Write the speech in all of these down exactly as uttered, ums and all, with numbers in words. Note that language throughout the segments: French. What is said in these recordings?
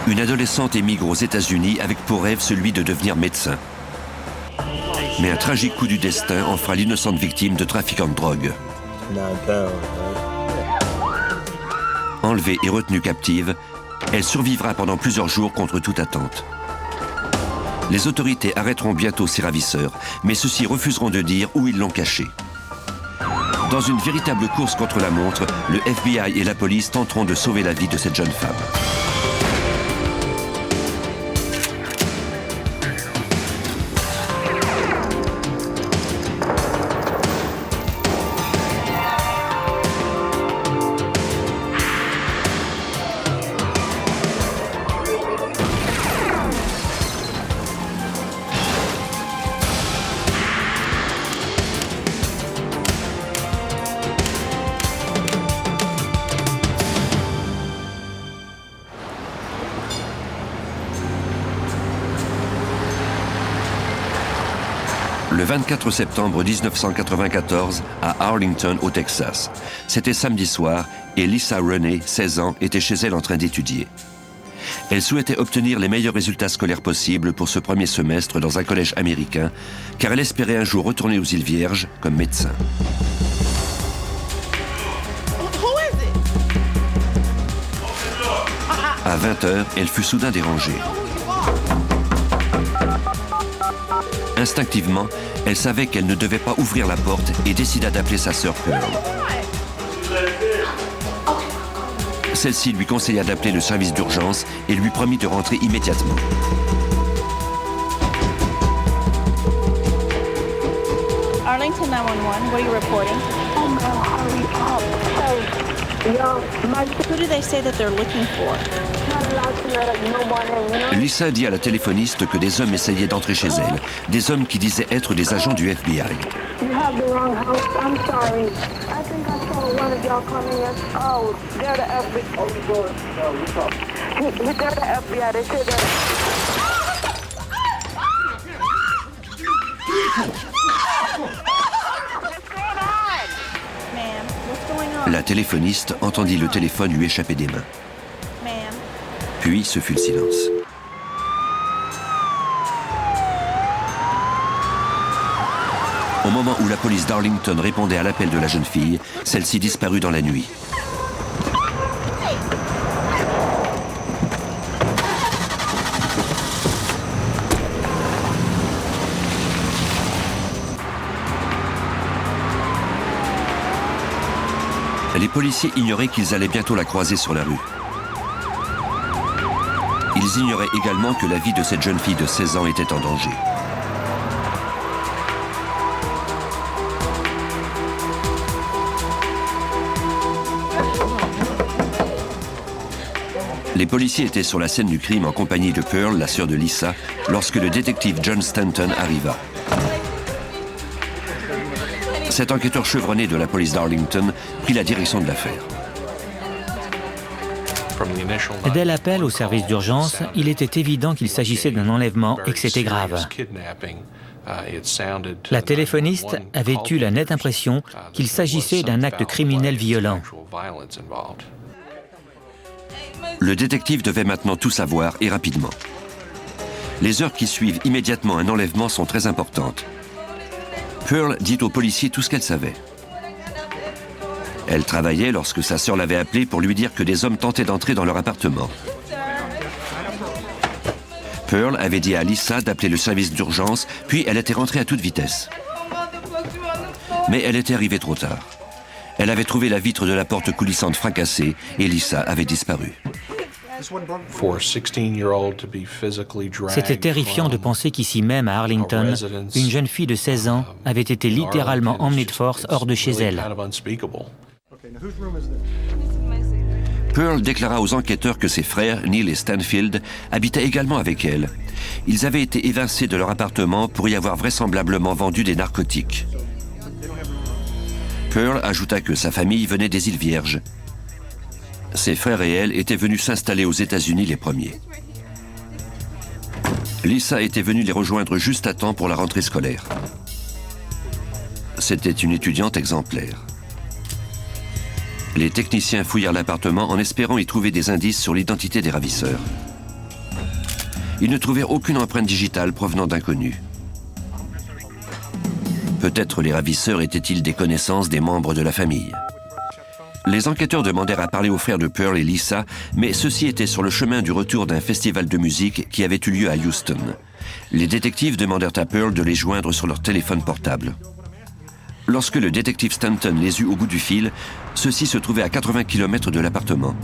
Une adolescente émigre aux États-Unis avec pour rêve celui de devenir médecin. Mais un tragique coup du destin en fera l'innocente victime de trafiquants de drogue. Enlevée et retenue captive, elle survivra pendant plusieurs jours contre toute attente. Les autorités arrêteront bientôt ses ravisseurs, mais ceux-ci refuseront de dire où ils l'ont cachée. Dans une véritable course contre la montre, le F B I et la police tenteront de sauver la vie de cette jeune femme. Le vingt-quatre septembre mille neuf cent quatre-vingt-quatorze, à Arlington, au Texas. C'était samedi soir et Lisa Renee, seize ans, était chez elle en train d'étudier. Elle souhaitait obtenir les meilleurs résultats scolaires possibles pour ce premier semestre dans un collège américain, car elle espérait un jour retourner aux îles Vierges comme médecin. À vingt heures, elle fut soudain dérangée. Instinctivement, elle savait qu'elle ne devait pas ouvrir la porte et décida d'appeler sa sœur Pearl. Celle-ci lui conseilla d'appeler le service d'urgence et lui promit de rentrer immédiatement. Arlington nine one one, what are you reporting? Oh no, hurry up. So, yo, my... Who do they say that they're looking for? Lisa dit à la téléphoniste que des hommes essayaient d'entrer chez elle, des hommes qui disaient être des agents du F B I. La téléphoniste entendit le téléphone lui échapper des mains. Puis ce fut le silence. Au moment où la police d'Arlington répondait à l'appel de la jeune fille, celle-ci disparut dans la nuit. Les policiers ignoraient qu'ils allaient bientôt la croiser sur la rue. Ils ignoraient également que la vie de cette jeune fille de seize ans était en danger. Les policiers étaient sur la scène du crime en compagnie de Pearl, la sœur de Lisa, lorsque le détective John Stanton arriva. Cet enquêteur chevronné de la police d'Arlington prit la direction de l'affaire. Dès l'appel au service d'urgence, il était évident qu'il s'agissait d'un enlèvement et que c'était grave. La téléphoniste avait eu la nette impression qu'il s'agissait d'un acte criminel violent. Le détective devait maintenant tout savoir et rapidement. Les heures qui suivent immédiatement un enlèvement sont très importantes. Pearl dit aux policiers tout ce qu'elle savait. Elle travaillait lorsque sa sœur l'avait appelée pour lui dire que des hommes tentaient d'entrer dans leur appartement. Pearl avait dit à Lisa d'appeler le service d'urgence, puis elle était rentrée à toute vitesse. Mais elle était arrivée trop tard. Elle avait trouvé la vitre de la porte coulissante fracassée et Lisa avait disparu. C'était terrifiant de penser qu'ici même, à Arlington, une jeune fille de seize ans avait été littéralement emmenée de force hors de chez elle. Pearl déclara aux enquêteurs que ses frères, Neil et Stanfield, habitaient également avec elle. Ils avaient été évincés de leur appartement pour y avoir vraisemblablement vendu des narcotiques. Pearl ajouta que sa famille venait des îles Vierges. Ses frères et elle étaient venus s'installer aux États-Unis les premiers. Lisa était venue les rejoindre juste à temps pour la rentrée scolaire. C'était une étudiante exemplaire. Les techniciens fouillèrent l'appartement en espérant y trouver des indices sur l'identité des ravisseurs. ils ne trouvèrent aucune empreinte digitale provenant d'inconnus. Peut-être les ravisseurs étaient-ils des connaissances des membres de la famille. Les enquêteurs demandèrent à parler aux frères de Pearl et Lisa, mais ceux-ci étaient sur le chemin du retour d'un festival de musique qui avait eu lieu à Houston. Les détectives demandèrent à Pearl de les joindre sur leur téléphone portable. Lorsque le détective Stanton les eut au bout du fil, ceux-ci se trouvaient à quatre-vingts kilomètres de l'appartement.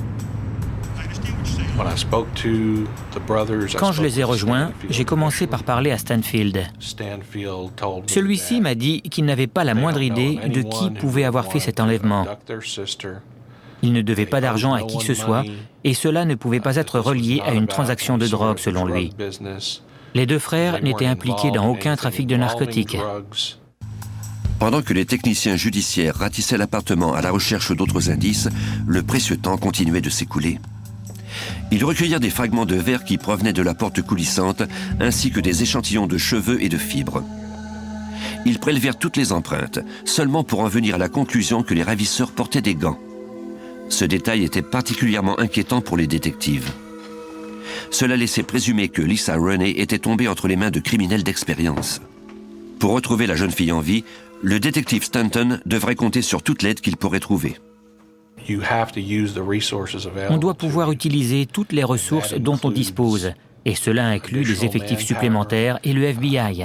Quand je les ai rejoints, j'ai commencé par parler à Stanfield. Celui-ci m'a dit qu'il n'avait pas la moindre idée de qui pouvait avoir fait cet enlèvement. Il ne devait pas d'argent à qui que ce soit, et cela ne pouvait pas être relié à une transaction de drogue, selon lui. Les deux frères n'étaient impliqués dans aucun trafic de narcotiques. Pendant que les techniciens judiciaires ratissaient l'appartement à la recherche d'autres indices, le précieux temps continuait de s'écouler. Ils recueillirent des fragments de verre qui provenaient de la porte coulissante, ainsi que des échantillons de cheveux et de fibres. Ils prélevèrent toutes les empreintes, seulement pour en venir à la conclusion que les ravisseurs portaient des gants. Ce détail était particulièrement inquiétant pour les détectives. Cela laissait présumer que Lisa Renee était tombée entre les mains de criminels d'expérience. Pour retrouver la jeune fille en vie, le détective Stanton devrait compter sur toute l'aide qu'il pourrait trouver. On doit pouvoir utiliser toutes les ressources dont on dispose, et cela inclut des effectifs supplémentaires et le F B I.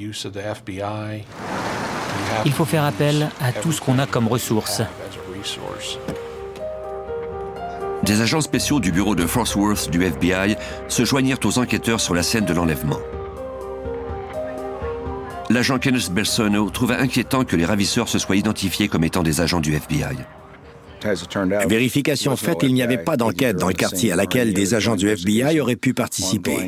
Il faut faire appel à tout ce qu'on a comme ressources. Des agents spéciaux du bureau de Fort Worth du F B I se joignirent aux enquêteurs sur la scène de l'enlèvement. L'agent Kenneth Bersono trouva inquiétant que les ravisseurs se soient identifiés comme étant des agents du F B I. Vérification faite, il n'y avait pas d'enquête dans le quartier à laquelle des agents du F B I auraient pu participer.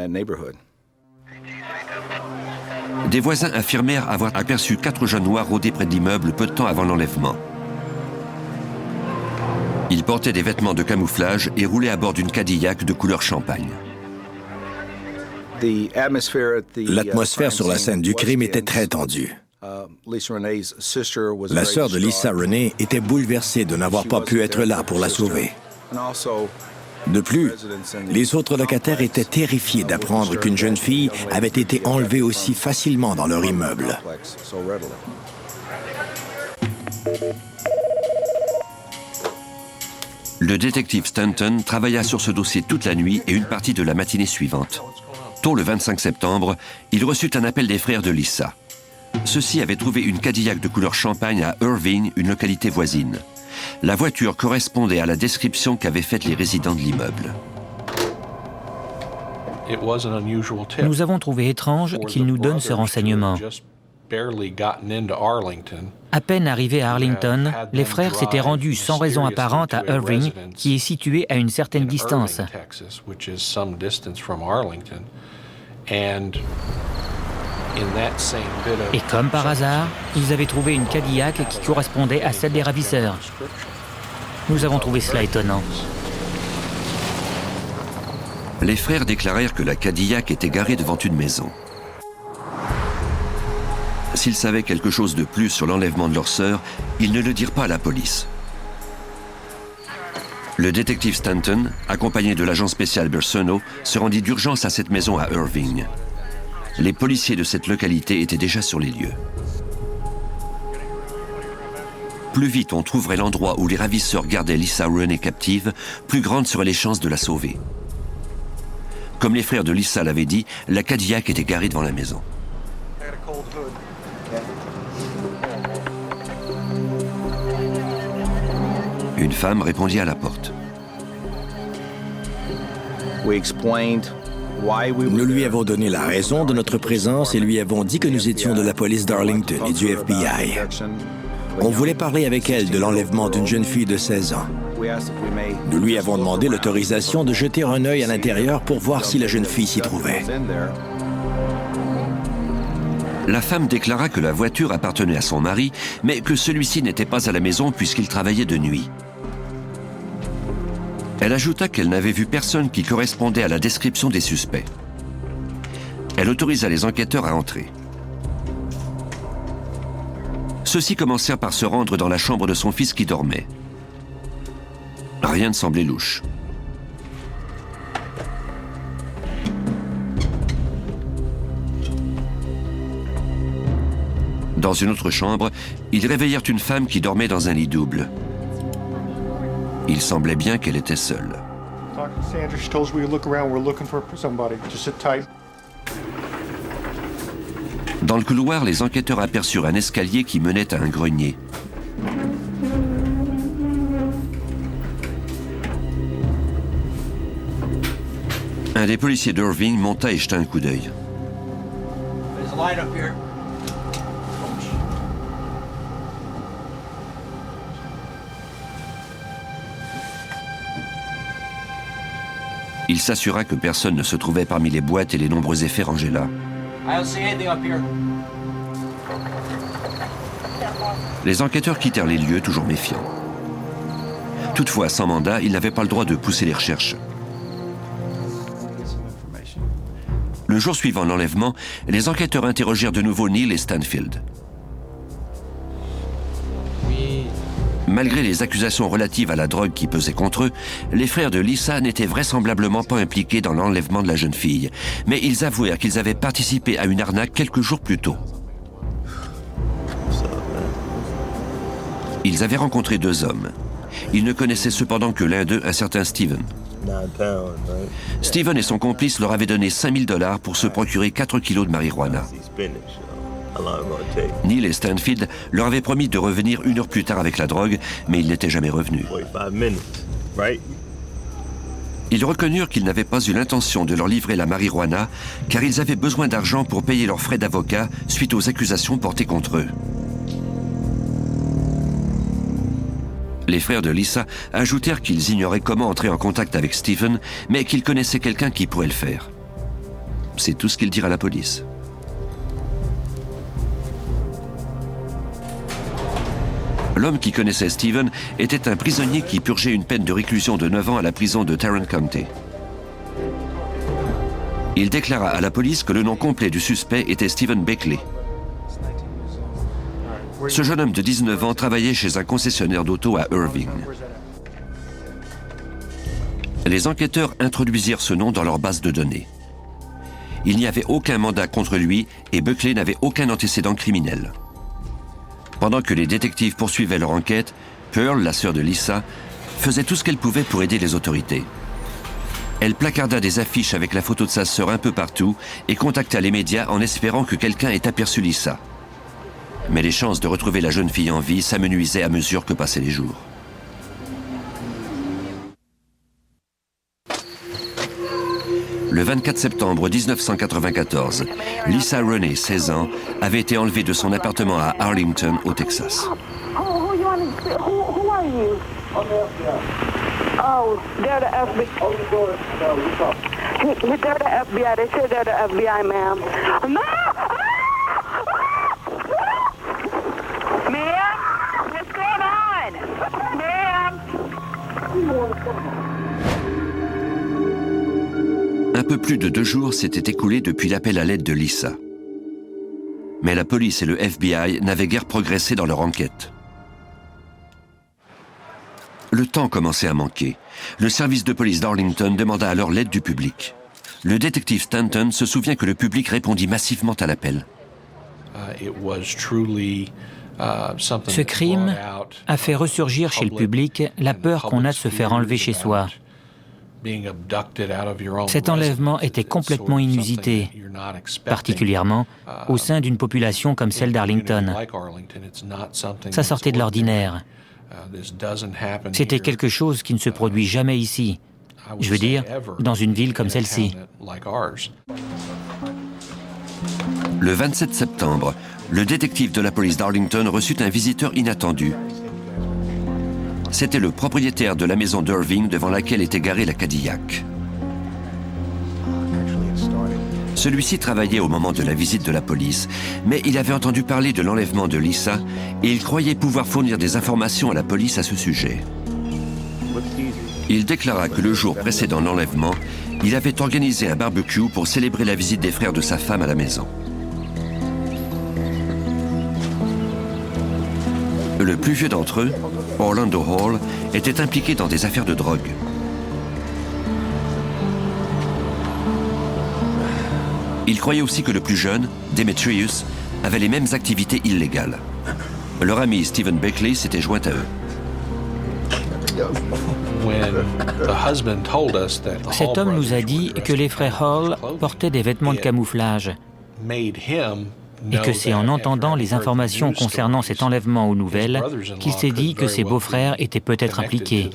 Des voisins affirmèrent avoir aperçu quatre jeunes noirs rôder près de l'immeuble peu de temps avant l'enlèvement. Ils portaient des vêtements de camouflage et roulaient à bord d'une Cadillac de couleur champagne. L'atmosphère sur la scène du crime était très tendue. La sœur de Lisa Renee était bouleversée de n'avoir pas pu être là pour la sauver. De plus, les autres locataires étaient terrifiés d'apprendre qu'une jeune fille avait été enlevée aussi facilement dans leur immeuble. Le détective Stanton travailla sur ce dossier toute la nuit et une partie de la matinée suivante. Tôt le vingt-cinq septembre, il reçut un appel des frères de Lisa. Ceux-ci avaient trouvé une Cadillac de couleur champagne à Irving, une localité voisine. La voiture correspondait à la description qu'avaient faite les résidents de l'immeuble. Nous avons trouvé étrange qu'il nous donne ce renseignement. À peine arrivés à Arlington, les frères s'étaient rendus sans raison apparente à Irving, qui est situé à une certaine distance. Et comme par hasard, ils avaient trouvé une Cadillac qui correspondait à celle des ravisseurs. Nous avons trouvé cela étonnant. Les frères déclarèrent que la Cadillac était garée devant une maison. S'ils savaient quelque chose de plus sur l'enlèvement de leur sœur, ils ne le dirent pas à la police. Le détective Stanton, accompagné de l'agent spécial Bersono, se rendit d'urgence à cette maison à Irving. Les policiers de cette localité étaient déjà sur les lieux. Plus vite on trouverait l'endroit où les ravisseurs gardaient Lisa Renee captive, plus grandes seraient les chances de la sauver. Comme les frères de Lisa l'avaient dit, la Cadillac était garée devant la maison. Une femme répondit à la porte. Nous lui avons donné la raison de notre présence et lui avons dit que nous étions de la police d'Arlington et du F B I. On voulait parler avec elle de l'enlèvement d'une jeune fille de seize ans. Nous lui avons demandé l'autorisation de jeter un œil à l'intérieur pour voir si la jeune fille s'y trouvait. La femme déclara que la voiture appartenait à son mari, mais que celui-ci n'était pas à la maison puisqu'il travaillait de nuit. Elle ajouta qu'elle n'avait vu personne qui correspondait à la description des suspects. Elle autorisa les enquêteurs à entrer. Ceux-ci commencèrent par se rendre dans la chambre de son fils qui dormait. Rien ne semblait louche. Dans une autre chambre, ils réveillèrent une femme qui dormait dans un lit double. Il semblait bien qu'elle était seule. Dans le couloir, les enquêteurs aperçurent un escalier qui menait à un grenier. Un des policiers d'Irving monta et jeta un coup d'œil. Il s'assura que personne ne se trouvait parmi les boîtes et les nombreux effets rangés là. Les enquêteurs quittèrent les lieux, toujours méfiants. Toutefois, sans mandat, ils n'avaient pas le droit de pousser les recherches. Le jour suivant l'enlèvement, les enquêteurs interrogèrent de nouveau Neil et Stanfield. Malgré les accusations relatives à la drogue qui pesaient contre eux, les frères de Lisa n'étaient vraisemblablement pas impliqués dans l'enlèvement de la jeune fille, mais ils avouèrent qu'ils avaient participé à une arnaque quelques jours plus tôt. Ils avaient rencontré deux hommes. Ils ne connaissaient cependant que l'un d'eux, un certain Steven. Steven et son complice leur avaient donné cinq mille dollars pour se procurer quatre kilos de marijuana. Neil et Stanfield leur avaient promis de revenir une heure plus tard avec la drogue, mais ils n'étaient jamais revenus. Ils reconnurent qu'ils n'avaient pas eu l'intention de leur livrer la marijuana, car ils avaient besoin d'argent pour payer leurs frais d'avocat suite aux accusations portées contre eux. Les frères de Lisa ajoutèrent qu'ils ignoraient comment entrer en contact avec Stephen, mais qu'ils connaissaient quelqu'un qui pourrait le faire. C'est tout ce qu'ils dirent à la police. L'homme qui connaissait Stephen était un prisonnier qui purgeait une peine de réclusion de neuf ans à la prison de Tarrant County. Il déclara à la police que le nom complet du suspect était Stephen Beckley. Ce jeune homme de dix-neuf ans travaillait chez un concessionnaire d'auto à Irving. Les enquêteurs introduisirent ce nom dans leur base de données. Il n'y avait aucun mandat contre lui et Beckley n'avait aucun antécédent criminel. Pendant que les détectives poursuivaient leur enquête, Pearl, la sœur de Lisa, faisait tout ce qu'elle pouvait pour aider les autorités. Elle placarda des affiches avec la photo de sa sœur un peu partout et contacta les médias en espérant que quelqu'un ait aperçu Lisa. Mais les chances de retrouver la jeune fille en vie s'amenuisaient à mesure que passaient les jours. Le vingt-quatre septembre mille neuf cent quatre-vingt-quatorze, Lisa Renee, seize ans, avait été enlevée de son appartement à Arlington, au Texas. Oh, they're the F B I. They're the F B I. They said they're the F B I, ma'am. No! Ma'am? What's going on? Ma'am? Un peu plus de deux jours s'étaient écoulés depuis l'appel à l'aide de Lisa. Mais la police et le F B I n'avaient guère progressé dans leur enquête. Le temps commençait à manquer. Le service de police d'Arlington demanda alors l'aide du public. Le détective Stanton se souvient que le public répondit massivement à l'appel. Ce crime a fait ressurgir chez le public la peur qu'on a de se faire enlever chez soi. Cet enlèvement était complètement inusité, particulièrement au sein d'une population comme celle d'Arlington. Ça sortait de l'ordinaire. C'était quelque chose qui ne se produit jamais ici. Je veux dire, dans une ville comme celle-ci. Le vingt-sept septembre, le détective de la police d'Arlington reçut un visiteur inattendu. C'était le propriétaire de la maison d'Irving devant laquelle était garée la Cadillac. Celui-ci travaillait au moment de la visite de la police, mais il avait entendu parler de l'enlèvement de Lisa et il croyait pouvoir fournir des informations à la police à ce sujet. Il déclara que le jour précédant l'enlèvement, il avait organisé un barbecue pour célébrer la visite des frères de sa femme à la maison. Le plus vieux d'entre eux, Orlando Hall, était impliqué dans des affaires de drogue. Il croyait aussi que le plus jeune, Demetrius, avaient les mêmes activités illégales. Leur ami Stephen Beckley s'était joint à eux. Cet homme nous a dit que les frères Hall portaient des vêtements de camouflage et que c'est en entendant les informations concernant cet enlèvement aux nouvelles qu'il s'est dit que ses beaux-frères étaient peut-être impliqués.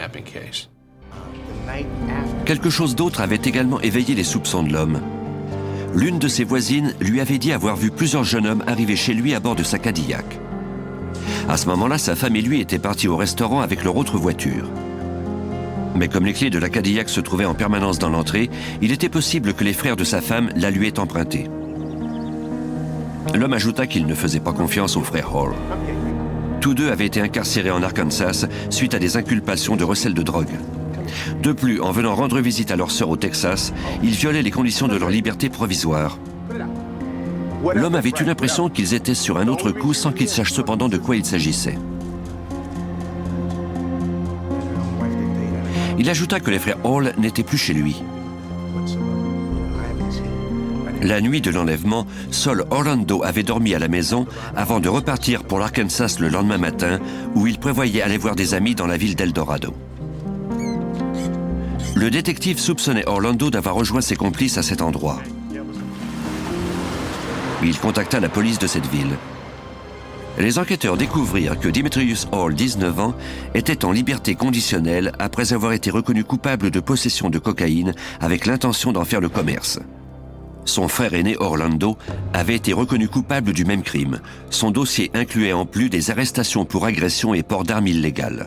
Quelque chose d'autre avait également éveillé les soupçons de l'homme. L'une de ses voisines lui avait dit avoir vu plusieurs jeunes hommes arriver chez lui à bord de sa Cadillac. À ce moment-là, sa femme et lui étaient partis au restaurant avec leur autre voiture. Mais comme les clés de la Cadillac se trouvaient en permanence dans l'entrée, il était possible que les frères de sa femme la lui aient empruntée. L'homme ajouta qu'il ne faisait pas confiance aux frères Hall. Tous deux avaient été incarcérés en Arkansas suite à des inculpations de recel de drogue. De plus, en venant rendre visite à leur sœur au Texas, ils violaient les conditions de leur liberté provisoire. L'homme avait eu l'impression qu'ils étaient sur un autre coup sans qu'ils sachent cependant de quoi il s'agissait. Il ajouta que les frères Hall n'étaient plus chez lui. La nuit de l'enlèvement, seul Orlando avait dormi à la maison avant de repartir pour l'Arkansas le lendemain matin, où il prévoyait aller voir des amis dans la ville d'Eldorado. Le détective soupçonnait Orlando d'avoir rejoint ses complices à cet endroit. Il contacta la police de cette ville. Les enquêteurs découvrirent que Demetrius Hall, dix-neuf ans, était en liberté conditionnelle après avoir été reconnu coupable de possession de cocaïne avec l'intention d'en faire le commerce. Son frère aîné Orlando avait été reconnu coupable du même crime. Son dossier incluait en plus des arrestations pour agression et port d'armes illégales.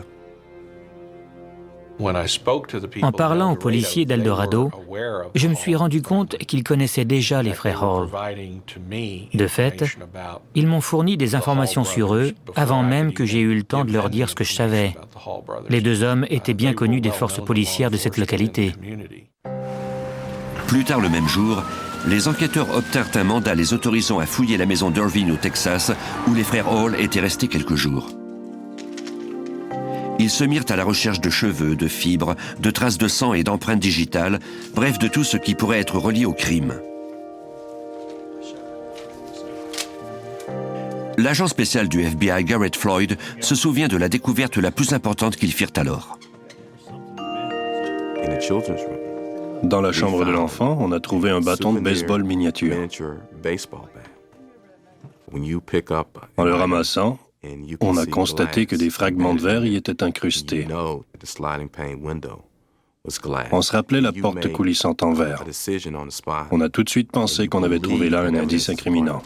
En parlant aux policiers d'Eldorado, je me suis rendu compte qu'ils connaissaient déjà les frères Hall. De fait, ils m'ont fourni des informations sur eux avant même que j'aie eu le temps de leur dire ce que je savais. Les deux hommes étaient bien connus des forces policières de cette localité. Plus tard le même jour, les enquêteurs obtinrent un mandat les autorisant à fouiller la maison d'Irvine au Texas, où les frères Hall étaient restés quelques jours. Ils se mirent à la recherche de cheveux, de fibres, de traces de sang et d'empreintes digitales, bref de tout ce qui pourrait être relié au crime. L'agent spécial du F B I, Garrett Floyd, se souvient de la découverte la plus importante qu'ils firent alors. Dans la chambre de l'enfant, on a trouvé un bâton de baseball miniature. En le ramassant, on a constaté que des fragments de verre y étaient incrustés. On se rappelait la porte coulissante en verre. On a tout de suite pensé qu'on avait trouvé là un indice incriminant.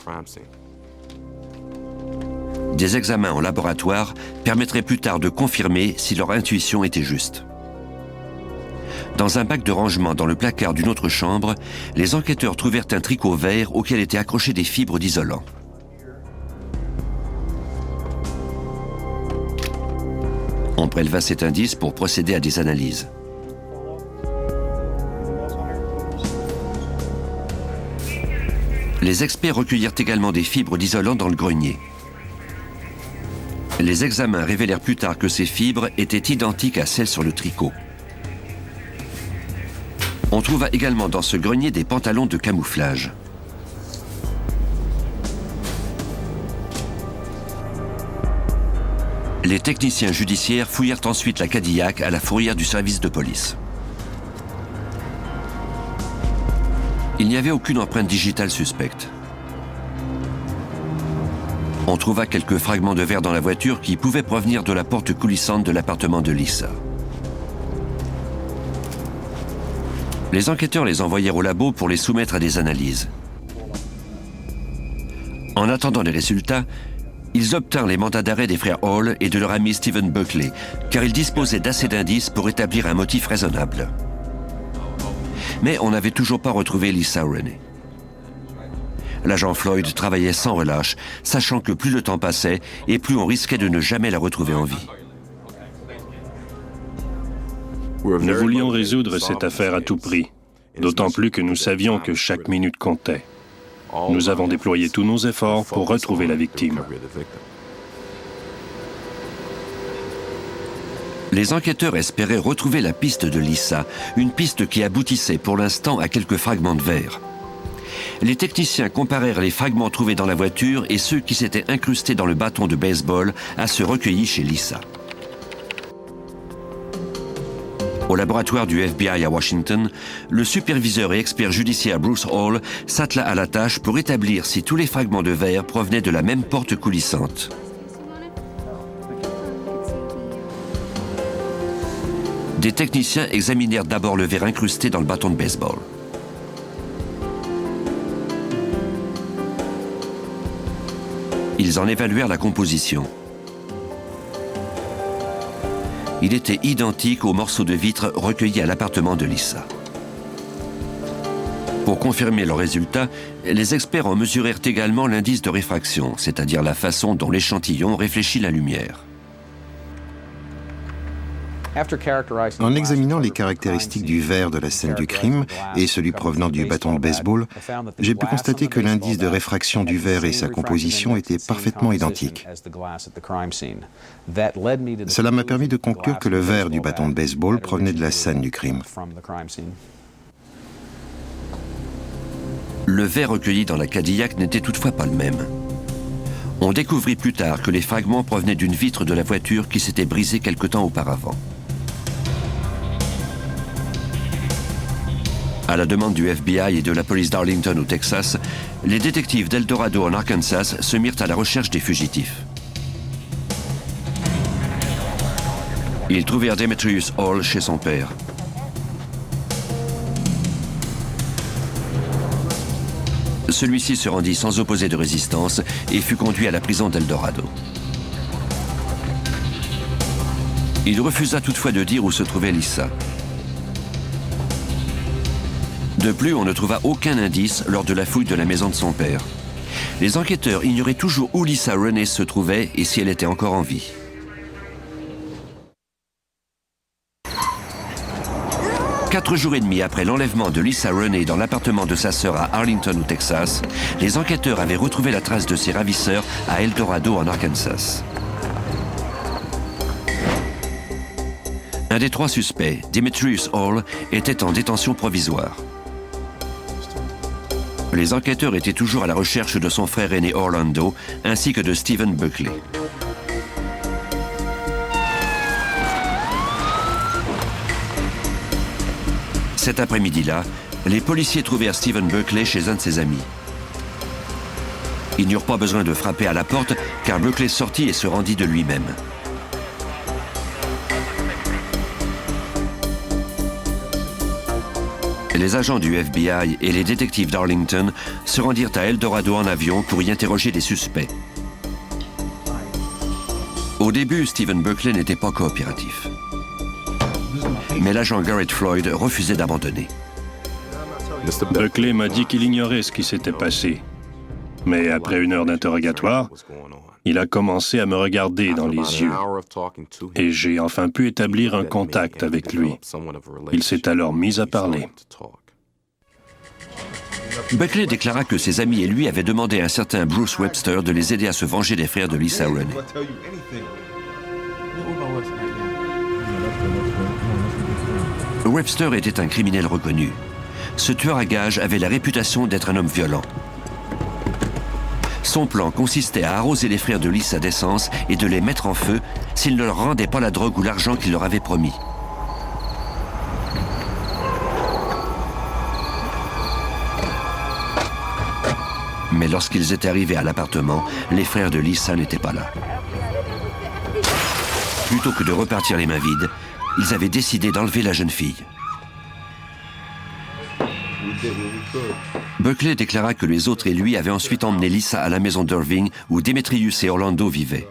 Des examens en laboratoire permettraient plus tard de confirmer si leur intuition était juste. Dans un bac de rangement dans le placard d'une autre chambre, les enquêteurs trouvèrent un tricot vert auquel étaient accrochées des fibres d'isolant. On préleva cet indice pour procéder à des analyses. Les experts recueillirent également des fibres d'isolant dans le grenier. Les examens révélèrent plus tard que ces fibres étaient identiques à celles sur le tricot. On trouva également dans ce grenier des pantalons de camouflage. Les techniciens judiciaires fouillèrent ensuite la Cadillac à la fourrière du service de police. Il n'y avait aucune empreinte digitale suspecte. On trouva quelques fragments de verre dans la voiture qui pouvaient provenir de la porte coulissante de l'appartement de Lisa. Les enquêteurs les envoyèrent au labo pour les soumettre à des analyses. En attendant les résultats, ils obtinrent les mandats d'arrêt des frères Hall et de leur ami Stephen Beckley, car ils disposaient d'assez d'indices pour établir un motif raisonnable. Mais on n'avait toujours pas retrouvé Lisa Renee. L'agent Floyd travaillait sans relâche, sachant que plus le temps passait et plus on risquait de ne jamais la retrouver en vie. Nous voulions résoudre cette affaire à tout prix, d'autant plus que nous savions que chaque minute comptait. Nous avons déployé tous nos efforts pour retrouver la victime. Les enquêteurs espéraient retrouver la piste de Lisa, une piste qui aboutissait pour l'instant à quelques fragments de verre. Les techniciens comparèrent les fragments trouvés dans la voiture et ceux qui s'étaient incrustés dans le bâton de baseball à ceux recueillis chez Lisa. Au laboratoire du F B I à Washington, le superviseur et expert judiciaire Bruce Hall s'attela à la tâche pour établir si tous les fragments de verre provenaient de la même porte coulissante. Des techniciens examinèrent d'abord le verre incrusté dans le bâton de baseball. Ils en évaluèrent la composition. Il était identique aux morceaux de vitre recueillis à l'appartement de Lisa. Pour confirmer leurs résultats, les experts en mesurèrent également l'indice de réfraction, c'est-à-dire la façon dont l'échantillon réfléchit la lumière. En examinant les caractéristiques du verre de la scène du crime et celui provenant du bâton de baseball, j'ai pu constater que l'indice de réfraction du verre et sa composition étaient parfaitement identiques. Cela m'a permis de conclure que le verre du bâton de baseball provenait de la scène du crime. Le verre recueilli dans la Cadillac n'était toutefois pas le même. On découvrit plus tard que les fragments provenaient d'une vitre de la voiture qui s'était brisée quelque temps auparavant. À la demande du F B I et de la police d'Arlington au Texas, les détectives d'El Dorado en Arkansas se mirent à la recherche des fugitifs. Ils trouvèrent Demetrius Hall chez son père. Celui-ci se rendit sans opposer de résistance et fut conduit à la prison d'El Dorado. Il refusa toutefois de dire où se trouvait Lisa. De plus, on ne trouva aucun indice lors de la fouille de la maison de son père. Les enquêteurs ignoraient toujours où Lisa Renee se trouvait et si elle était encore en vie. Quatre jours et demi après l'enlèvement de Lisa Renee dans l'appartement de sa sœur à Arlington, au Texas, les enquêteurs avaient retrouvé la trace de ses ravisseurs à El Dorado, en Arkansas. Un des trois suspects, Demetrius Hall, était en détention provisoire. Les enquêteurs étaient toujours à la recherche de son frère aîné Orlando, ainsi que de Stephen Buckley. Cet après-midi-là, les policiers trouvèrent Stephen Buckley chez un de ses amis. Ils n'eurent pas besoin de frapper à la porte, car Buckley sortit et se rendit de lui-même. Les agents du F B I et les détectives d'Arlington se rendirent à El Dorado en avion pour y interroger des suspects. Au début, Stephen Buckley n'était pas coopératif. Mais l'agent Garrett Floyd refusait d'abandonner. Buckley m'a dit qu'il ignorait ce qui s'était passé. Mais après une heure d'interrogatoire, il a commencé à me regarder dans les yeux. Et j'ai enfin pu établir un contact avec lui. Il s'est alors mis à parler. Buckley déclara que ses amis et lui avaient demandé à un certain Bruce Webster de les aider à se venger des frères de Lisa Renee. Webster était un criminel reconnu. Ce tueur à gages avait la réputation d'être un homme violent. Son plan consistait à arroser les frères de Lisa d'essence et de les mettre en feu s'ils ne leur rendaient pas la drogue ou l'argent qu'il leur avait promis. Mais lorsqu'ils étaient arrivés à l'appartement, les frères de Lisa n'étaient pas là. Plutôt que de repartir les mains vides, ils avaient décidé d'enlever la jeune fille. Buckley déclara que les autres et lui avaient ensuite emmené Lisa à la maison d'Irving où Demetrius et Orlando vivaient.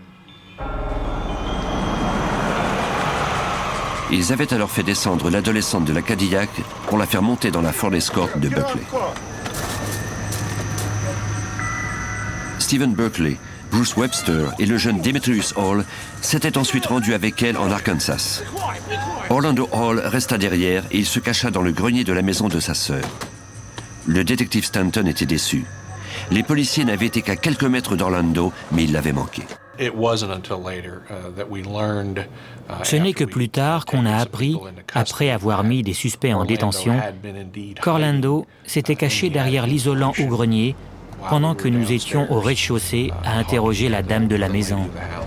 Ils avaient alors fait descendre l'adolescente de la Cadillac pour la faire monter dans la Ford Escort de Buckley. Stephen Buckley, Bruce Webster et le jeune Demetrius Hall s'étaient ensuite rendus avec elle en Arkansas. Orlando Hall resta derrière et il se cacha dans le grenier de la maison de sa sœur. Le détective Stanton était déçu. Les policiers n'avaient été qu'à quelques mètres d'Orlando, mais ils l'avaient manqué. Ce n'est que plus tard qu'on a appris, après avoir mis des suspects en détention, qu'Orlando s'était caché derrière l'isolant au grenier pendant que nous étions au rez-de-chaussée à interroger la dame de la maison.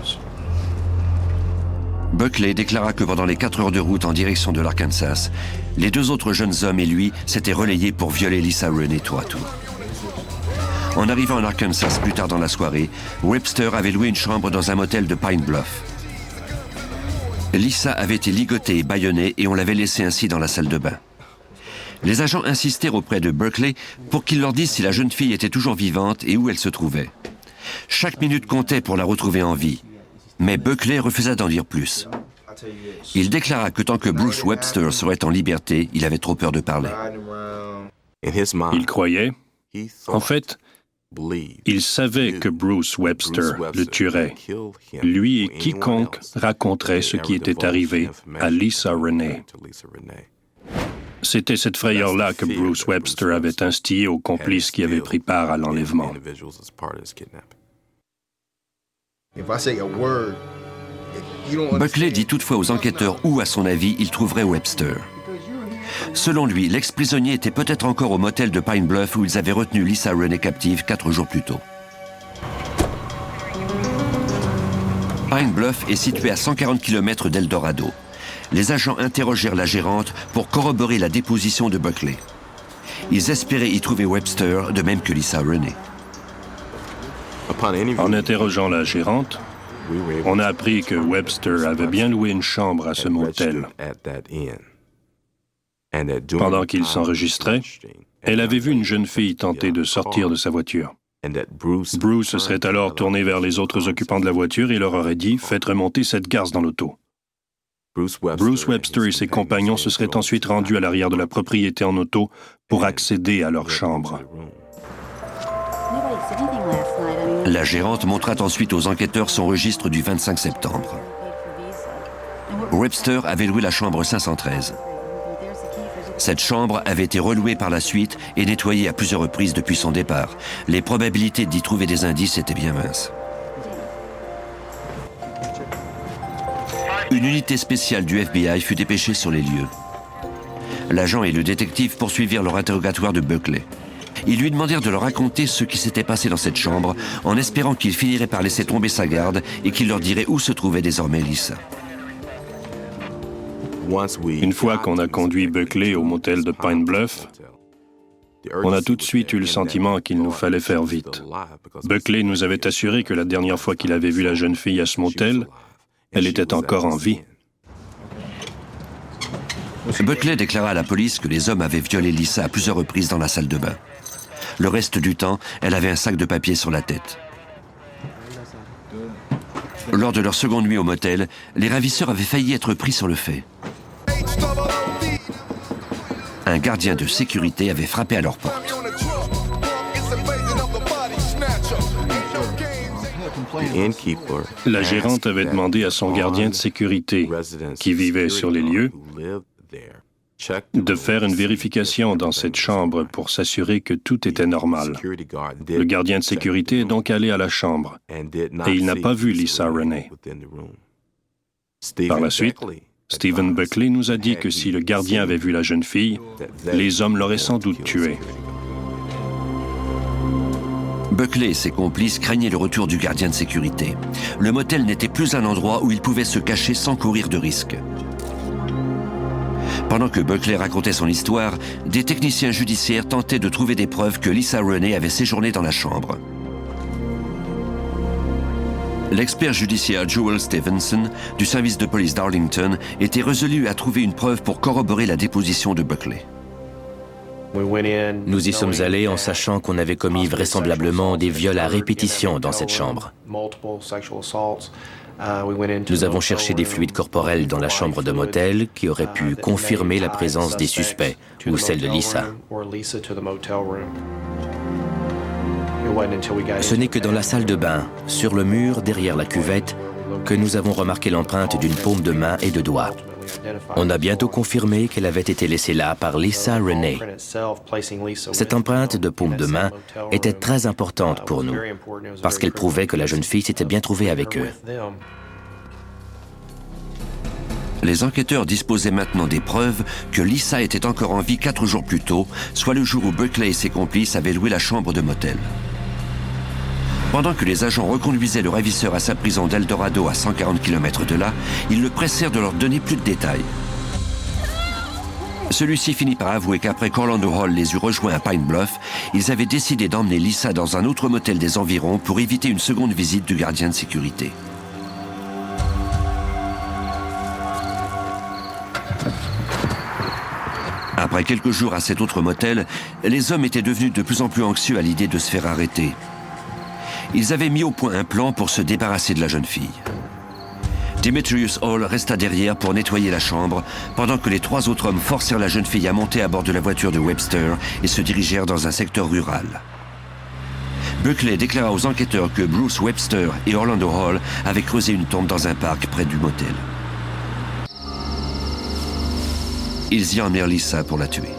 Buckley déclara que pendant les quatre heures de route en direction de l'Arkansas, les deux autres jeunes hommes et lui s'étaient relayés pour violer Lisa Renee tour à tour. En arrivant en Arkansas plus tard dans la soirée, Webster avait loué une chambre dans un motel de Pine Bluff. Lisa avait été ligotée et bâillonnée et on l'avait laissée ainsi dans la salle de bain. Les agents insistèrent auprès de Buckley pour qu'il leur dise si la jeune fille était toujours vivante et où elle se trouvait. Chaque minute comptait pour la retrouver en vie, mais Buckley refusa d'en dire plus. Il déclara que tant que Bruce Webster serait en liberté, il avait trop peur de parler. Il croyait, en fait, il savait que Bruce Webster le tuerait, lui et quiconque raconterait ce qui était arrivé à Lisa Renee. C'était cette frayeur-là que Bruce Webster avait instillée aux complices qui avaient pris part à l'enlèvement. Buckley dit toutefois aux enquêteurs où, à son avis, il trouverait Webster. Selon lui, l'ex-prisonnier était peut-être encore au motel de Pine Bluff où ils avaient retenu Lisa Renee captive quatre jours plus tôt. Pine Bluff est situé à cent quarante kilomètres d'Eldorado. Les agents interrogèrent la gérante pour corroborer la déposition de Buckley. Ils espéraient y trouver Webster, de même que Lisa Renee. En interrogeant la gérante, on a appris que Webster avait bien loué une chambre à ce motel. Pendant qu'il s'enregistrait, elle avait vu une jeune fille tenter de sortir de sa voiture. Bruce se serait alors tourné vers les autres occupants de la voiture et leur aurait dit « Faites remonter cette garce dans l'auto ». Bruce Webster et ses compagnons se seraient ensuite rendus à l'arrière de la propriété en auto pour accéder à leur chambre. La gérante montra ensuite aux enquêteurs son registre du vingt-cinq septembre. Webster avait loué la chambre cinq cent treize. Cette chambre avait été relouée par la suite et nettoyée à plusieurs reprises depuis son départ. Les probabilités d'y trouver des indices étaient bien minces. Une unité spéciale du F B I fut dépêchée sur les lieux. L'agent et le détective poursuivirent leur interrogatoire de Buckley. Ils lui demandèrent de leur raconter ce qui s'était passé dans cette chambre, en espérant qu'il finirait par laisser tomber sa garde et qu'il leur dirait où se trouvait désormais Lisa. Une fois qu'on a conduit Buckley au motel de Pine Bluff, on a tout de suite eu le sentiment qu'il nous fallait faire vite. Buckley nous avait assuré que la dernière fois qu'il avait vu la jeune fille à ce motel, elle était encore en vie. Buckley déclara à la police que les hommes avaient violé Lisa à plusieurs reprises dans la salle de bain. Le reste du temps, elle avait un sac de papier sur la tête. Lors de leur seconde nuit au motel, les ravisseurs avaient failli être pris sur le fait. Un gardien de sécurité avait frappé à leur porte. La gérante avait demandé à son gardien de sécurité, qui vivait sur les lieux, de faire une vérification dans cette chambre pour s'assurer que tout était normal. Le gardien de sécurité est donc allé à la chambre et il n'a pas vu Lisa Renee. Par la suite, Stephen Buckley nous a dit que si le gardien avait vu la jeune fille, les hommes l'auraient sans doute tuée. Buckley et ses complices craignaient le retour du gardien de sécurité. Le motel n'était plus un endroit où ils pouvaient se cacher sans courir de risque. Pendant que Buckley racontait son histoire, des techniciens judiciaires tentaient de trouver des preuves que Lisa Renee avait séjourné dans la chambre. L'expert judiciaire Joel Stevenson, du service de police d'Arlington, était résolu à trouver une preuve pour corroborer la déposition de Buckley. Nous y sommes allés en sachant qu'on avait commis vraisemblablement des viols à répétition dans cette chambre. Nous avons cherché des fluides corporels dans la chambre de motel qui auraient pu confirmer la présence des suspects ou celle de Lisa. Ce n'est que dans la salle de bain, sur le mur derrière la cuvette, que nous avons remarqué l'empreinte d'une paume de main et de doigt. On a bientôt confirmé qu'elle avait été laissée là par Lisa Renee. Cette empreinte de paume de main était très importante pour nous, parce qu'elle prouvait que la jeune fille s'était bien trouvée avec eux. Les enquêteurs disposaient maintenant des preuves que Lisa était encore en vie quatre jours plus tôt, soit le jour où Buckley et ses complices avaient loué la chambre de motel. Pendant que les agents reconduisaient le ravisseur à sa prison d'Eldorado à cent quarante kilomètres de là, ils le pressèrent de leur donner plus de détails. Celui-ci finit par avouer qu'après qu'Orlando Hall les eut rejoints à Pine Bluff, ils avaient décidé d'emmener Lisa dans un autre motel des environs pour éviter une seconde visite du gardien de sécurité. Après quelques jours à cet autre motel, les hommes étaient devenus de plus en plus anxieux à l'idée de se faire arrêter. Ils avaient mis au point un plan pour se débarrasser de la jeune fille. Demetrius Hall resta derrière pour nettoyer la chambre, pendant que les trois autres hommes forcèrent la jeune fille à monter à bord de la voiture de Webster et se dirigèrent dans un secteur rural. Buckley déclara aux enquêteurs que Bruce Webster et Orlando Hall avaient creusé une tombe dans un parc près du motel. Ils y emmenèrent Lisa pour la tuer.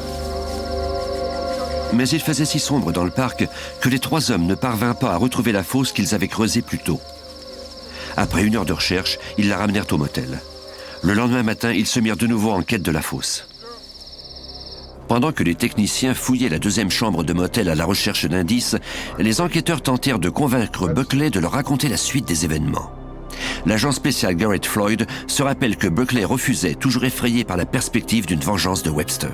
Mais il faisait si sombre dans le parc que les trois hommes ne parvinrent pas à retrouver la fosse qu'ils avaient creusée plus tôt. Après une heure de recherche, ils la ramenèrent au motel. Le lendemain matin, ils se mirent de nouveau en quête de la fosse. Pendant que les techniciens fouillaient la deuxième chambre de motel à la recherche d'indices, les enquêteurs tentèrent de convaincre Buckley de leur raconter la suite des événements. L'agent spécial Garrett Floyd se rappelle que Buckley refusait, toujours effrayé par la perspective d'une vengeance de Webster.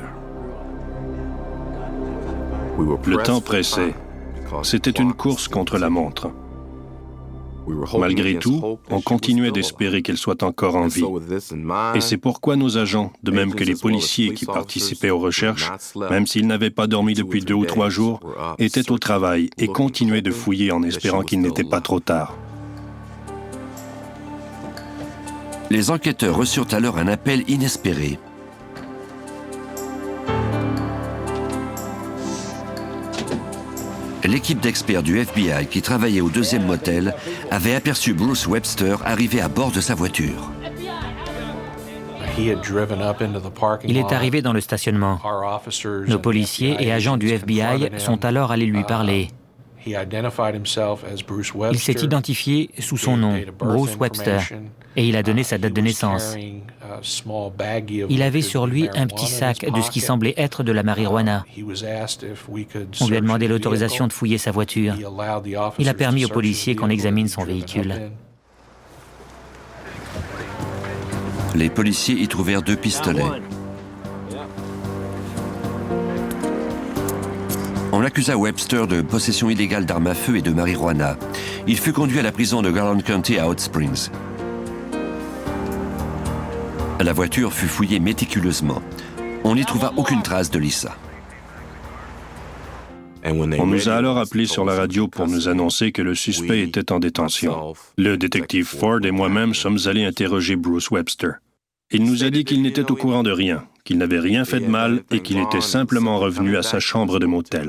Le temps pressait. C'était une course contre la montre. Malgré tout, on continuait d'espérer qu'elle soit encore en vie. Et c'est pourquoi nos agents, de même que les policiers qui participaient aux recherches, même s'ils n'avaient pas dormi depuis deux ou trois jours, étaient au travail et continuaient de fouiller en espérant qu'il n'était pas trop tard. Les enquêteurs reçurent alors un appel inespéré. L'équipe d'experts du F B I qui travaillait au deuxième motel avait aperçu Bruce Webster arriver à bord de sa voiture. Il est arrivé dans le stationnement. Nos policiers et agents du F B I sont alors allés lui parler. Il s'est identifié sous son nom, Bruce Webster, et il a donné sa date de naissance. Il avait sur lui un petit sac de ce qui semblait être de la marijuana. On lui a demandé l'autorisation de fouiller sa voiture. Il a permis aux policiers qu'on examine son véhicule. Les policiers y trouvèrent deux pistolets. On accusa Webster de possession illégale d'armes à feu et de marijuana. Il fut conduit à la prison de Garland County à Hot Springs. La voiture fut fouillée méticuleusement. On n'y trouva aucune trace de Lisa. On nous a alors appelés sur la radio pour nous annoncer que le suspect était en détention. Le détective Ford et moi-même sommes allés interroger Bruce Webster. Il nous a dit qu'il n'était au courant de rien, qu'il n'avait rien fait de mal et qu'il était simplement revenu à sa chambre de motel.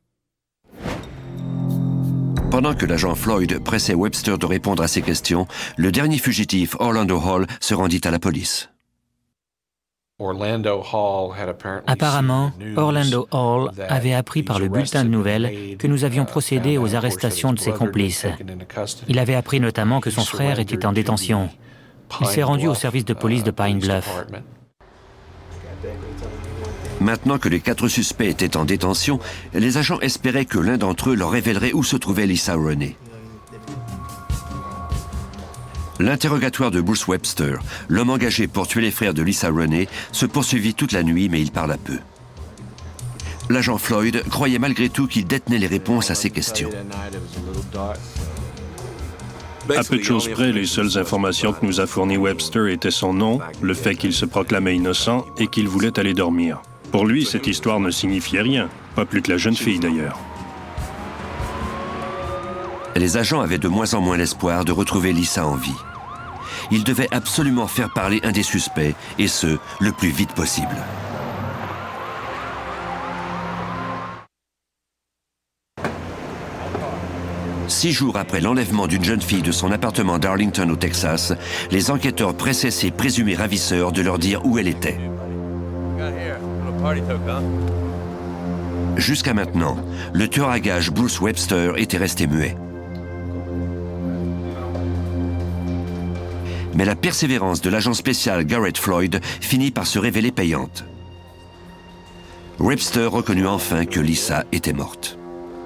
Pendant que l'agent Floyd pressait Webster de répondre à ses questions, le dernier fugitif, Orlando Hall, se rendit à la police. Apparemment, Orlando Hall avait appris par le bulletin de nouvelles que nous avions procédé aux arrestations de ses complices. Il avait appris notamment que son frère était en détention. Il s'est rendu au service de police de Pine Bluff. Maintenant que les quatre suspects étaient en détention, les agents espéraient que l'un d'entre eux leur révélerait où se trouvait Lisa Renee. L'interrogatoire de Bruce Webster, l'homme engagé pour tuer les frères de Lisa Renee, se poursuivit toute la nuit, mais il parla peu. L'agent Floyd croyait malgré tout qu'il détenait les réponses à ces questions. À peu de choses près, les seules informations que nous a fournies Webster étaient son nom, le fait qu'il se proclamait innocent et qu'il voulait aller dormir. Pour lui, cette histoire ne signifiait rien, pas plus que la jeune fille d'ailleurs. Les agents avaient de moins en moins l'espoir de retrouver Lisa en vie. Ils devaient absolument faire parler un des suspects, et ce, le plus vite possible. Six jours après l'enlèvement d'une jeune fille de son appartement d'Arlington au Texas, les enquêteurs pressaient ses présumés ravisseurs de leur dire où elle était. Jusqu'à maintenant, le tueur à gages Bruce Webster était resté muet. Mais la persévérance de l'agent spécial Garrett Floyd finit par se révéler payante. Webster reconnut enfin que Lisa était morte.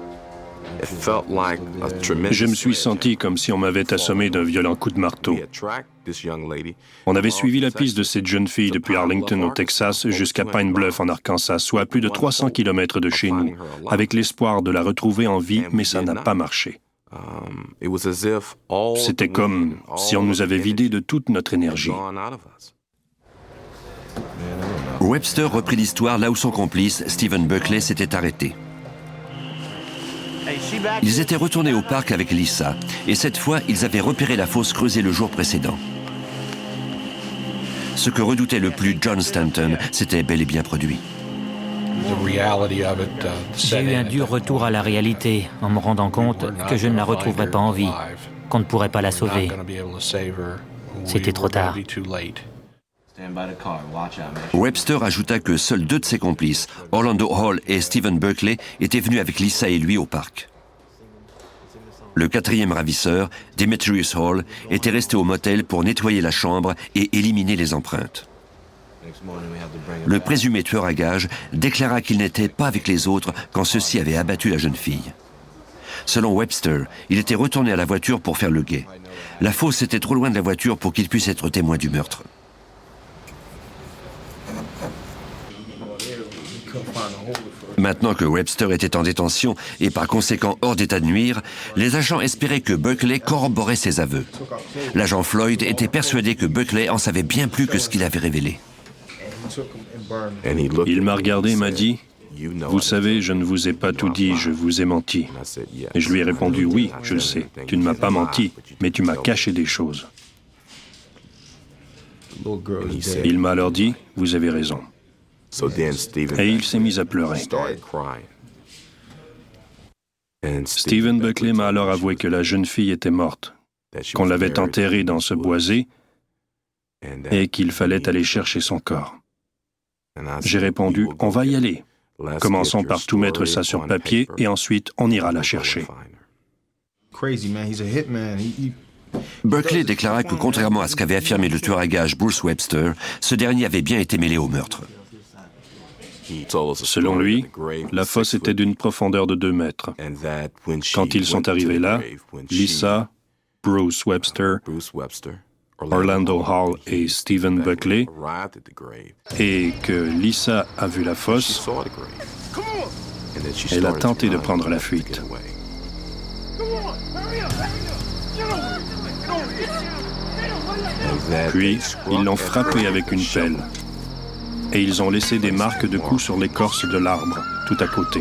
Je me suis senti comme si on m'avait assommé d'un violent coup de marteau. On avait suivi la piste de cette jeune fille depuis Arlington au Texas jusqu'à Pine Bluff en Arkansas, soit à plus de trois cents kilomètres de chez nous, avec l'espoir de la retrouver en vie, mais ça n'a pas marché. C'était comme si on nous avait vidé de toute notre énergie. Webster reprit l'histoire là où son complice, Stephen Buckley, s'était arrêté. Ils étaient retournés au parc avec Lisa, et cette fois, ils avaient repéré la fosse creusée le jour précédent. Ce que redoutait le plus John Stanton s'était bel et bien produit. J'ai eu un dur retour à la réalité en me rendant compte que je ne la retrouverais pas en vie, qu'on ne pourrait pas la sauver. C'était trop tard. Webster ajouta que seuls deux de ses complices, Orlando Hall et Stephen Buckley, étaient venus avec Lisa et lui au parc. Le quatrième ravisseur, Demetrius Hall, était resté au motel pour nettoyer la chambre et éliminer les empreintes. Le présumé tueur à gages déclara qu'il n'était pas avec les autres quand ceux-ci avaient abattu la jeune fille. Selon Webster, il était retourné à la voiture pour faire le guet. La fosse était trop loin de la voiture pour qu'il puisse être témoin du meurtre. Maintenant que Webster était en détention et par conséquent hors d'état de nuire, les agents espéraient que Buckley corroborait ses aveux. L'agent Floyd était persuadé que Buckley en savait bien plus que ce qu'il avait révélé. Il m'a regardé et m'a dit « Vous savez, je ne vous ai pas tout dit, je vous ai menti. » Et je lui ai répondu « Oui, je le sais, tu ne m'as pas menti, mais tu m'as caché des choses. » Il m'a alors dit « Vous avez raison. » Et il s'est mis à pleurer. Stephen Buckley m'a alors avoué que la jeune fille était morte, qu'on l'avait enterrée dans ce boisé et qu'il fallait aller chercher son corps. J'ai répondu « On va y aller. Commençons par tout mettre ça sur papier et ensuite on ira la chercher. » Buckley déclara que contrairement à ce qu'avait affirmé le tueur à gages Bruce Webster, ce dernier avait bien été mêlé au meurtre. Selon lui, la fosse était d'une profondeur de deux mètres. Quand ils sont arrivés là, Lisa, Bruce Webster, Orlando Hall et Stephen Buckley, et que Lisa a vu la fosse, elle a tenté de prendre la fuite. Puis, ils l'ont frappée avec une pelle. Et ils ont laissé des marques de coups sur l'écorce de l'arbre, tout à côté.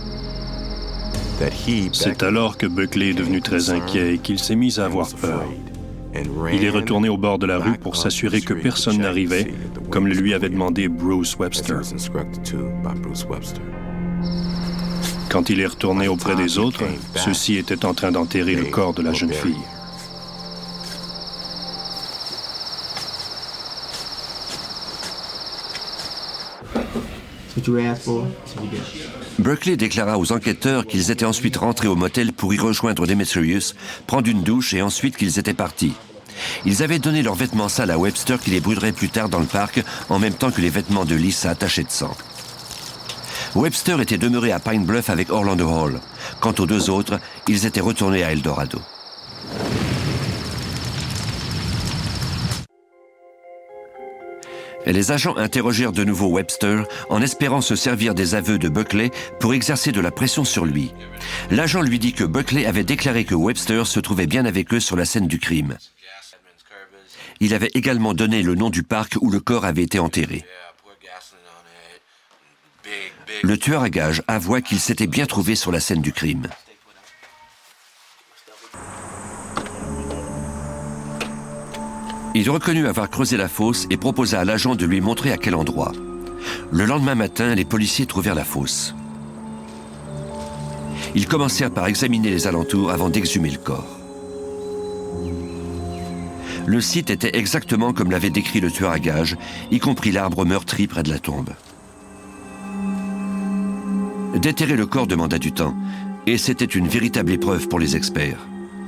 C'est alors que Buckley est devenu très inquiet et qu'il s'est mis à avoir peur. Il est retourné au bord de la rue pour s'assurer que personne n'arrivait, comme le lui avait demandé Bruce Webster. Quand il est retourné auprès des autres, ceux-ci étaient en train d'enterrer le corps de la jeune fille. Buckley déclara aux enquêteurs qu'ils étaient ensuite rentrés au motel pour y rejoindre Demetrius, prendre une douche et ensuite qu'ils étaient partis. Ils avaient donné leurs vêtements sales à Webster qui les brûlerait plus tard dans le parc en même temps que les vêtements de Lisa tachés de sang. Webster était demeuré à Pine Bluff avec Orlando Hall. Quant aux deux autres, ils étaient retournés à Eldorado. Les agents interrogèrent de nouveau Webster en espérant se servir des aveux de Buckley pour exercer de la pression sur lui. L'agent lui dit que Buckley avait déclaré que Webster se trouvait bien avec eux sur la scène du crime. Il avait également donné le nom du parc où le corps avait été enterré. Le tueur à gages avoua qu'il s'était bien trouvé sur la scène du crime. Il reconnut avoir creusé la fosse et proposa à l'agent de lui montrer à quel endroit. Le lendemain matin, les policiers trouvèrent la fosse. Ils commencèrent par examiner les alentours avant d'exhumer le corps. Le site était exactement comme l'avait décrit le tueur à gages, y compris l'arbre meurtri près de la tombe. Déterrer le corps demanda du temps, et c'était une véritable épreuve pour les experts.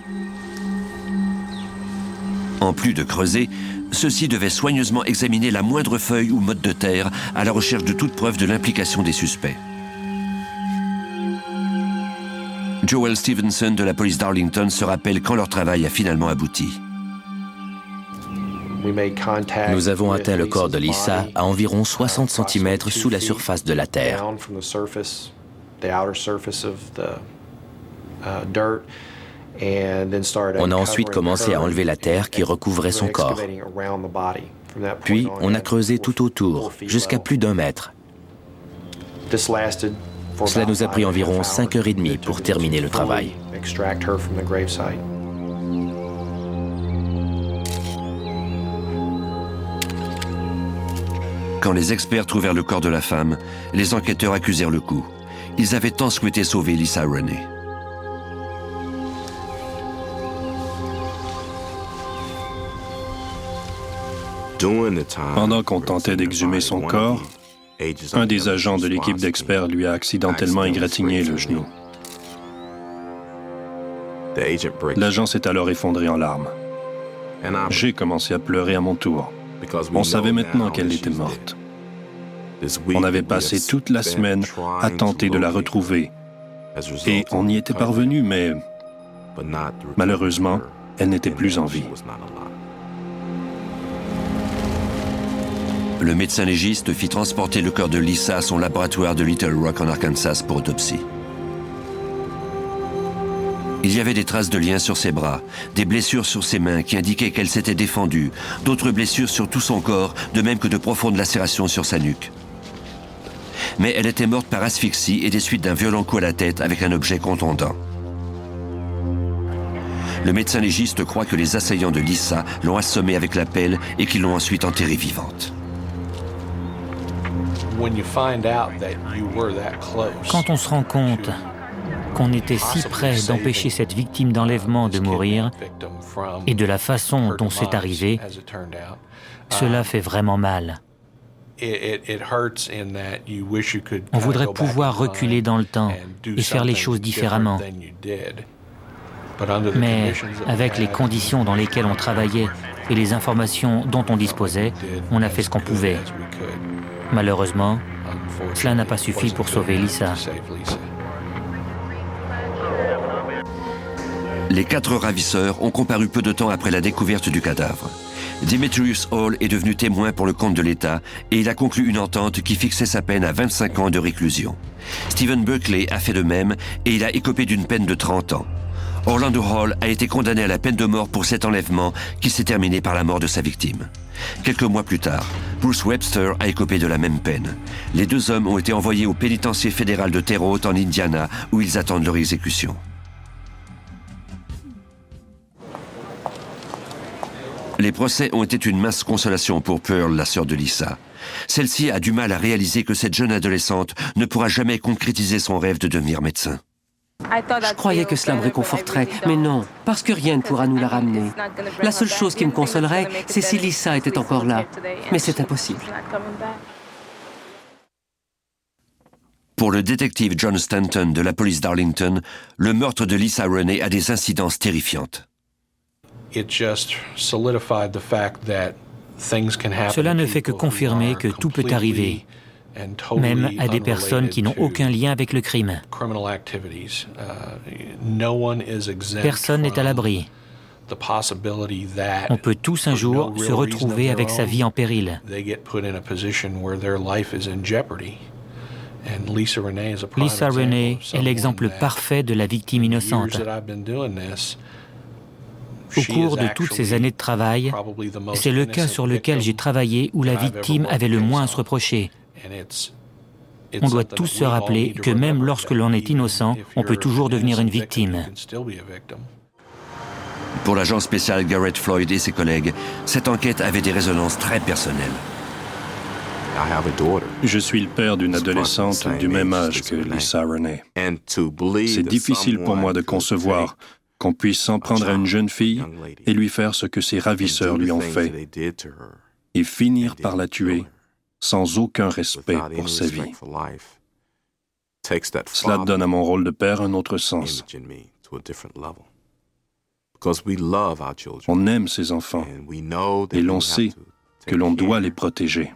En plus de creuser, ceux-ci devaient soigneusement examiner la moindre feuille ou motte de terre à la recherche de toute preuve de l'implication des suspects. Joel Stevenson de la police d'Arlington se rappelle quand leur travail a finalement abouti. Nous avons atteint le corps de Lisa à environ soixante centimètres sous la surface de la terre. On a ensuite commencé à enlever la terre qui recouvrait son corps. Puis, on a creusé tout autour, jusqu'à plus d'un mètre. Cela nous a pris environ cinq heures et demie pour terminer le travail. Quand les experts trouvèrent le corps de la femme, les enquêteurs accusèrent le coup. Ils avaient tant souhaité sauver Lisa Renee. Pendant qu'on tentait d'exhumer son corps, un des agents de l'équipe d'experts lui a accidentellement égratigné le genou. L'agent s'est alors effondré en larmes. J'ai commencé à pleurer à mon tour. On savait maintenant qu'elle était morte. On avait passé toute la semaine à tenter de la retrouver. Et on y était parvenu, mais malheureusement, elle n'était plus en vie. Le médecin légiste fit transporter le corps de Lisa à son laboratoire de Little Rock en Arkansas pour autopsie. Il y avait des traces de liens sur ses bras, des blessures sur ses mains qui indiquaient qu'elle s'était défendue, d'autres blessures sur tout son corps, de même que de profondes lacérations sur sa nuque. Mais elle était morte par asphyxie et des suites d'un violent coup à la tête avec un objet contondant. Le médecin légiste croit que les assaillants de Lisa l'ont assommée avec la pelle et qu'ils l'ont ensuite enterrée vivante. Quand on se rend compte qu'on était si près d'empêcher cette victime d'enlèvement de mourir, et de la façon dont c'est arrivé, cela fait vraiment mal. On voudrait pouvoir reculer dans le temps et faire les choses différemment. Mais avec les conditions dans lesquelles on travaillait et les informations dont on disposait, on a fait ce qu'on pouvait. Malheureusement, cela n'a pas suffi pour sauver Lisa. Les quatre ravisseurs ont comparu peu de temps après la découverte du cadavre. Demetrius Hall est devenu témoin pour le compte de l'État et il a conclu une entente qui fixait sa peine à vingt-cinq ans de réclusion. Stephen Buckley a fait de même et il a écopé d'une peine de trente ans. Orlando Hall a été condamné à la peine de mort pour cet enlèvement qui s'est terminé par la mort de sa victime. Quelques mois plus tard, Bruce Webster a écopé de la même peine. Les deux hommes ont été envoyés au pénitencier fédéral de Terre Haute en Indiana où ils attendent leur exécution. Les procès ont été une mince consolation pour Pearl, la sœur de Lisa. Celle-ci a du mal à réaliser que cette jeune adolescente ne pourra jamais concrétiser son rêve de devenir médecin. Je croyais que cela me réconforterait, mais non, parce que rien ne pourra nous la ramener. La seule chose qui me consolerait, c'est si Lisa était encore là. Mais c'est impossible. Pour le détective John Stanton de la police d'Arlington, le meurtre de Lisa Renee a des incidences terrifiantes. Cela ne fait que confirmer que tout peut arriver, même à des personnes qui n'ont aucun lien avec le crime. Personne n'est à l'abri. On peut tous un jour se retrouver avec sa vie en péril. Lisa Renee est l'exemple parfait de la victime innocente. Au cours de toutes ces années de travail, c'est le cas sur lequel j'ai travaillé où la victime avait le moins à se reprocher. On doit tous se rappeler que même lorsque l'on est innocent, on peut toujours devenir une victime. Pour l'agent spécial Garrett Floyd et ses collègues, cette enquête avait des résonances très personnelles. Je suis le père d'une adolescente du même âge que Lisa Renee. C'est difficile pour moi de concevoir qu'on puisse s'en prendre à une jeune fille et lui faire ce que ses ravisseurs lui ont fait et finir par la tuer sans aucun respect pour sa vie. Cela donne à mon rôle de père un autre sens. On aime ses enfants et l'on sait que l'on doit les protéger.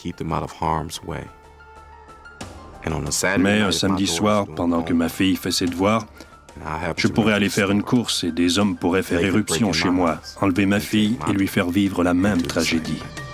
Mais un samedi soir, pendant que ma fille fait ses devoirs, je pourrais aller faire une course et des hommes pourraient faire éruption chez moi, enlever ma fille et lui faire vivre la même tragédie.